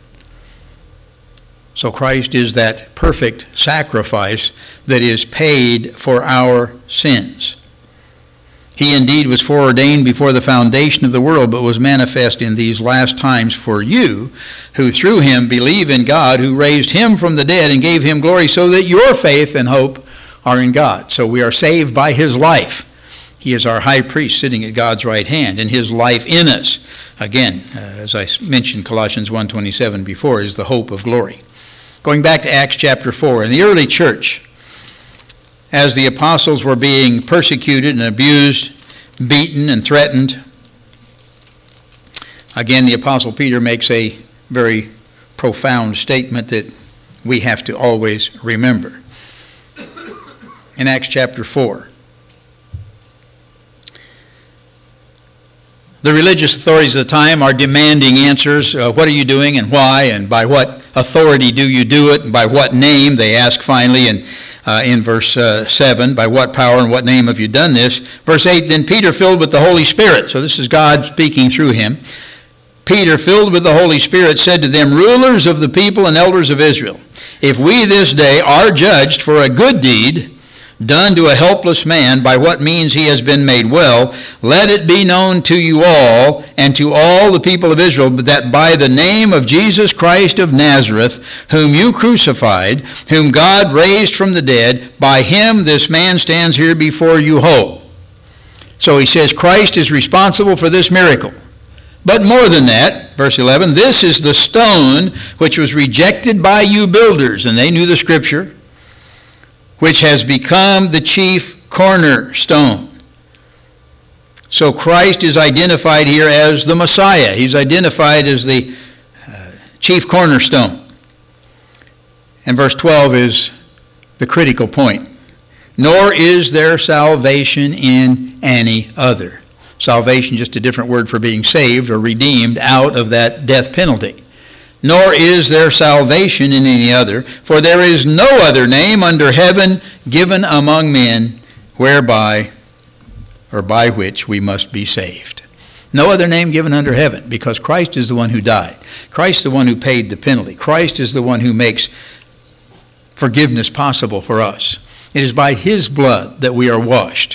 So Christ is that perfect sacrifice that is paid for our sins. He indeed was foreordained before the foundation of the world, but was manifest in these last times for you, who through him believe in God, who raised him from the dead and gave him glory, so that your faith and hope are in God. So we are saved by his life. He is our high priest sitting at God's right hand, and his life in us, again, uh, as I mentioned Colossians one twenty-seven before, is the hope of glory. Going back to Acts chapter four, in the early church, as the apostles were being persecuted and abused, beaten and threatened, again, the Apostle Peter makes a very profound statement that we have to always remember. In Acts chapter four, the religious authorities of the time are demanding answers. Uh, what are you doing and why, and by what authority do you do it, and by what name? They ask finally in, uh, in verse uh, seven, by what power and what name have you done this? Verse eight, then Peter, filled with the Holy Spirit, so this is God speaking through him. Peter, filled with the Holy Spirit, said to them, rulers of the people and elders of Israel, if we this day are judged for a good deed done to a helpless man, by what means he has been made well, let it be known to you all and to all the people of Israel that by the name of Jesus Christ of Nazareth, whom you crucified, whom God raised from the dead, by him this man stands here before you whole. So he says Christ is responsible for this miracle. But more than that, verse eleven, this is the stone which was rejected by you builders, and they knew the scripture, which has become the chief cornerstone. So Christ is identified here as the Messiah. He's identified as the uh, chief cornerstone. And verse twelve is the critical point. Nor is there salvation in any other. Salvation, just a different word for being saved or redeemed out of that death penalty. Nor is there salvation in any other, for there is no other name under heaven given among men whereby or by which we must be saved. No other name given under heaven, because Christ is the one who died. Christ is the one who paid the penalty. Christ is the one who makes forgiveness possible for us. It is by his blood that we are washed.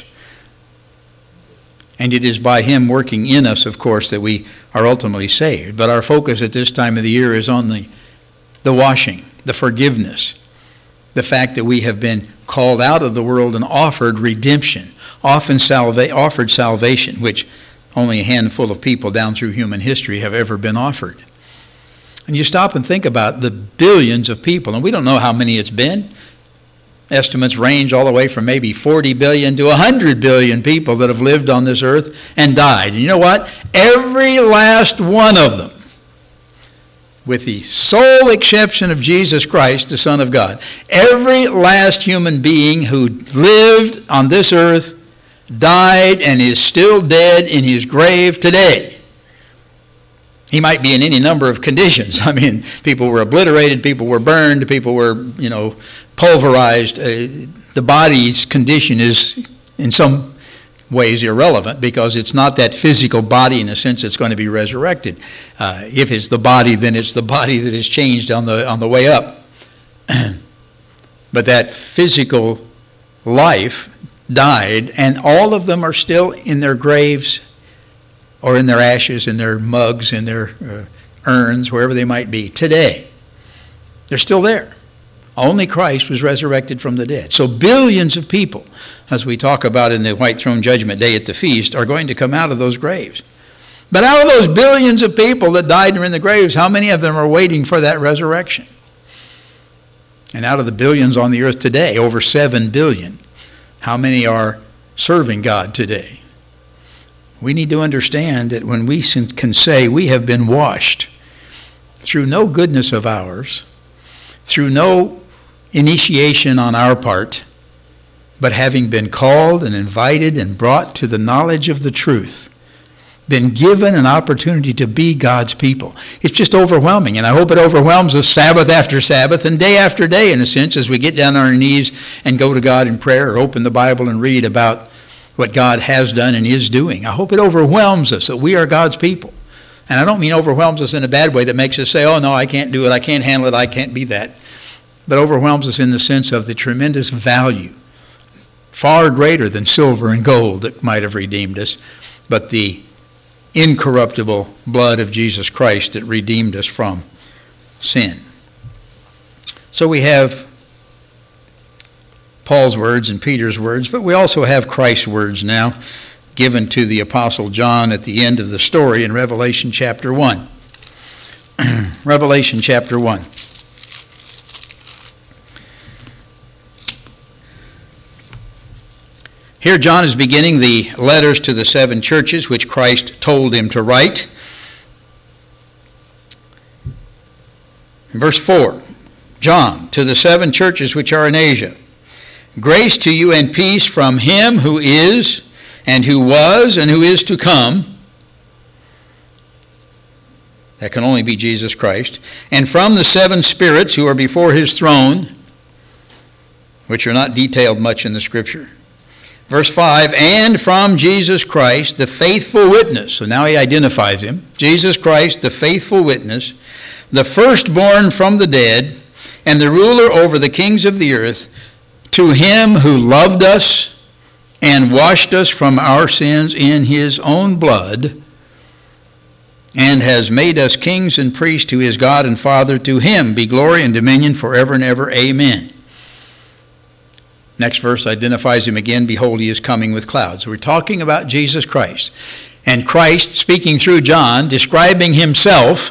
And it is by him working in us, of course, that we are ultimately saved. But our focus at this time of the year is on the, the washing, the forgiveness, the fact that we have been called out of the world and offered redemption, often salva- offered salvation, which only a handful of people down through human history have ever been offered. And you stop and think about the billions of people, and we don't know how many it's been. Estimates range all the way from maybe forty billion to one hundred billion people that have lived on this earth and died. And you know what? Every last one of them, with the sole exception of Jesus Christ, the Son of God, every last human being who lived on this earth died and is still dead in his grave today. He might be in any number of conditions. I mean, people were obliterated, people were burned, people were, you know, pulverized. Uh, the body's condition is in some ways irrelevant, because it's not that physical body in a sense that's going to be resurrected. Uh, if it's the body, then it's the body that is changed on the on the way up. But that physical life died, and all of them are still in their graves or in their ashes, in their mugs, in their uh, urns, wherever they might be today. They're still there. Only Christ was resurrected from the dead. So billions of people, as we talk about in the White Throne Judgment Day at the feast, are going to come out of those graves. But out of those billions of people that died and are in the graves, how many of them are waiting for that resurrection? And out of the billions on the earth today, over seven billion, how many are serving God today? We need to understand that when we can say we have been washed through no goodness of ours, through no initiation on our part, but having been called and invited and brought to the knowledge of the truth, been given an opportunity to be God's people. It's just overwhelming, and I hope it overwhelms us Sabbath after Sabbath and day after day, in a sense, as we get down on our knees and go to God in prayer or open the Bible and read about what God has done and is doing. I hope it overwhelms us that we are God's people. And I don't mean overwhelms us in a bad way that makes us say, oh no, I can't do it, I can't handle it, I can't be that. But overwhelms us in the sense of the tremendous value, far greater than silver and gold that might have redeemed us, but the incorruptible blood of Jesus Christ that redeemed us from sin. So we have Paul's words and Peter's words, but we also have Christ's words now given to the Apostle John at the end of the story in Revelation chapter one. Revelation chapter one. Here John is beginning the letters to the seven churches which Christ told him to write. Verse four, John, to the seven churches which are in Asia, grace to you and peace from him who is, and who was, and who is to come. That can only be Jesus Christ. And from the seven spirits who are before his throne, which are not detailed much in the Scripture. Verse five, and from Jesus Christ, the faithful witness. So now he identifies him. Jesus Christ, the faithful witness, the firstborn from the dead, and the ruler over the kings of the earth, to him who loved us and washed us from our sins in his own blood, and has made us kings and priests to his God and Father. To him be glory and dominion forever and ever. Amen. Next verse identifies him again. Behold, he is coming with clouds. We're talking about Jesus Christ. And Christ, speaking through John, describing himself,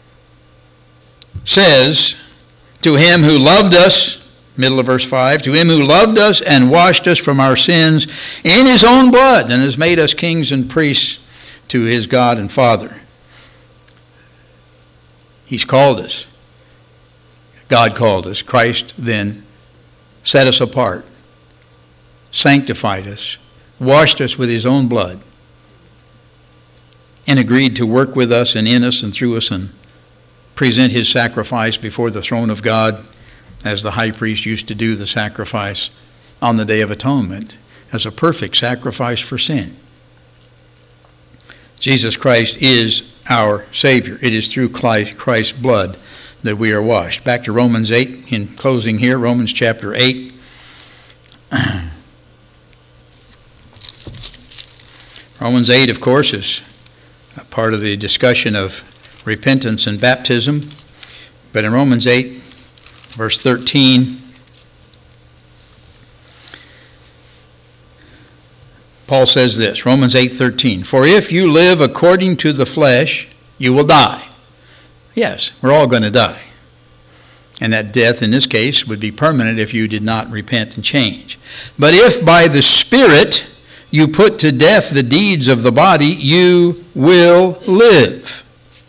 says, to him who loved us, middle of verse five, to him who loved us and washed us from our sins in his own blood, and has made us kings and priests to his God and Father. He's called us. God called us. Christ then set us apart, sanctified us, washed us with his own blood, and agreed to work with us and in us and through us and present his sacrifice before the throne of God, as the high priest used to do the sacrifice on the Day of Atonement, as a perfect sacrifice for sin. Jesus Christ is our Savior. It is through Christ's blood that we are washed. Back to Romans eight, in closing here, Romans chapter eight. Romans eight, of course, is a part of the discussion of repentance and baptism. But in Romans eight, verse thirteen, Paul says this, Romans eight thirteen, for if you live according to the flesh, you will die. Yes, we're all going to die. And that death in this case would be permanent if you did not repent and change. But if by the Spirit you put to death the deeds of the body, you will live.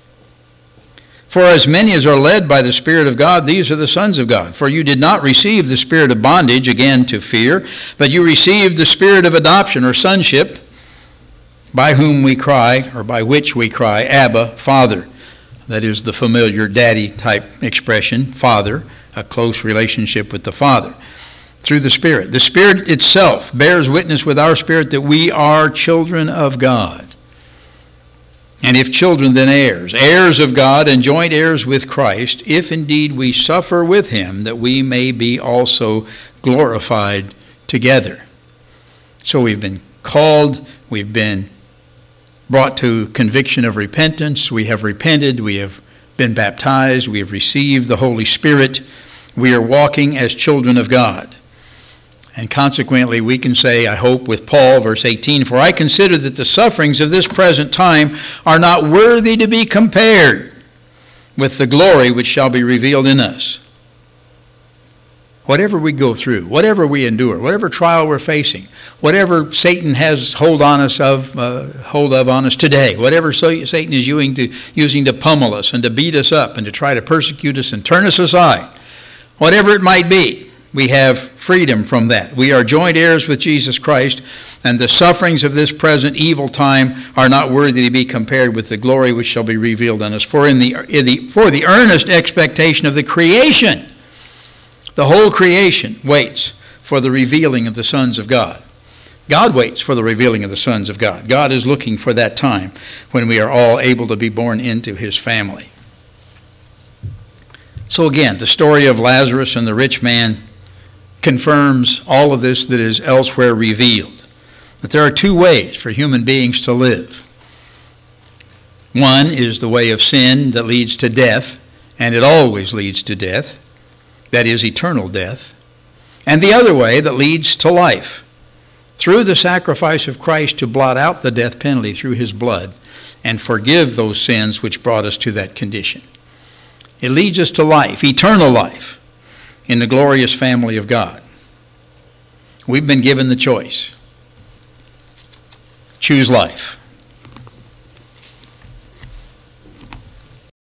For as many as are led by the Spirit of God, these are the sons of God. For you did not receive the spirit of bondage, again to fear, but you received the spirit of adoption or sonship, by whom we cry, or by which we cry, Abba, Father. That is the familiar daddy type expression, Father, a close relationship with the Father, through the Spirit. The Spirit itself bears witness with our spirit that we are children of God. And if children, then heirs, heirs of God and joint heirs with Christ, if indeed we suffer with him, that we may be also glorified together. So we've been called, we've been brought to conviction of repentance, we have repented, we have been baptized, we have received the Holy Spirit, we are walking as children of God. And consequently, we can say, I hope, with Paul, verse eighteen, for I consider that the sufferings of this present time are not worthy to be compared with the glory which shall be revealed in us. Whatever we go through, whatever we endure, whatever trial we're facing, whatever Satan has hold on us of, uh, hold of on us today, whatever so Satan is using to, using to pummel us and to beat us up and to try to persecute us and turn us aside, whatever it might be, we have freedom from that. We are joint heirs with Jesus Christ, and the sufferings of this present evil time are not worthy to be compared with the glory which shall be revealed in us. For in the, in the, for the earnest expectation of the creation, the whole creation waits for the revealing of the sons of God. God waits for the revealing of the sons of God. God is looking for that time when we are all able to be born into his family. So again, the story of Lazarus and the rich man confirms all of this that is elsewhere revealed. That there are two ways for human beings to live. One is the way of sin that leads to death, and it always leads to death. That is eternal death. And the other way that leads to life, through the sacrifice of Christ to blot out the death penalty through his blood and forgive those sins which brought us to that condition. It leads us to life, eternal life, in the glorious family of God. We've been given the choice. choose life.